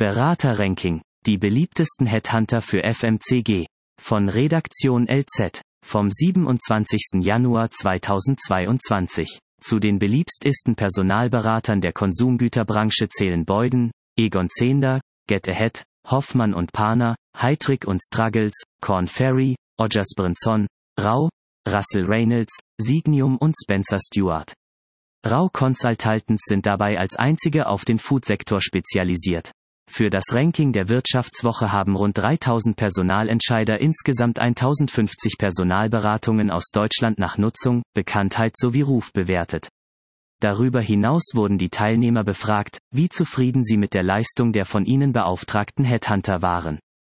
Berater-Ranking. Die beliebtesten Headhunter für FMCG. Von Redaktion LZ. Vom 27. Januar 2022. Zu den beliebtesten Personalberatern der Konsumgüterbranche zählen Boyden, Egon Zehnder, Get Ahead, Hoffmann und Partner, Heidrick & Struggles, Korn Ferry, Osgersbrunson, Rau, Russell Reynolds, Signium und Spencer Stuart. Rau Consultants sind dabei als einzige auf den Foodsektor spezialisiert. Für das Ranking der Wirtschaftswoche haben rund 3000 Personalentscheider insgesamt 1050 Personalberatungen aus Deutschland nach Nutzung, Bekanntheit sowie Ruf bewertet. Darüber hinaus wurden die Teilnehmer befragt, wie zufrieden sie mit der Leistung der von ihnen beauftragten Headhunter waren.